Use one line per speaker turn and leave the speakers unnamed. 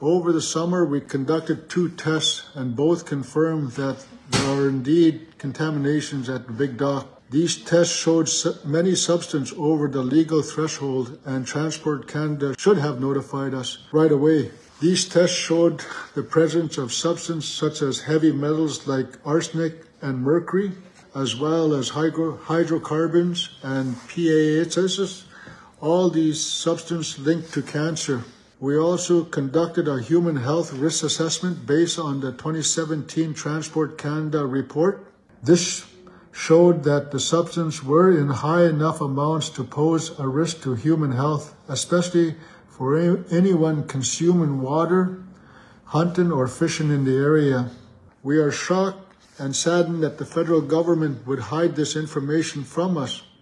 Over the summer, we conducted 2 tests and both confirmed that there are indeed contaminations at the Big Dock. These tests showed many substances over the legal threshold, and Transport Canada should have notified us right away. These tests showed the presence of substances such as heavy metals like arsenic and mercury, as well as hydrocarbons and PAHs. All these substances linked to cancer. We also conducted a human health risk assessment based on the 2017 Transport Canada report. This showed that the substances were in high enough amounts to pose a risk to human health, especially for anyone consuming water, hunting, or fishing in the area. We are shocked and saddened that the federal government would hide this information from us.